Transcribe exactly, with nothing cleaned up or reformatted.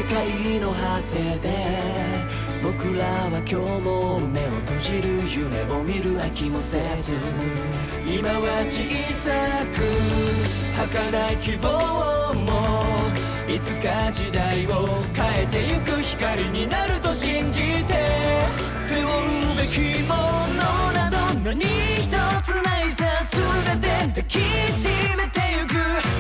界の果てで僕らは今日も目を閉じる夢を見る飽きもせず今は小さく儚い希望もいつか時代を変えてゆく光になると信じて背負うべきものなど何一つないさ全て抱きしめてゆく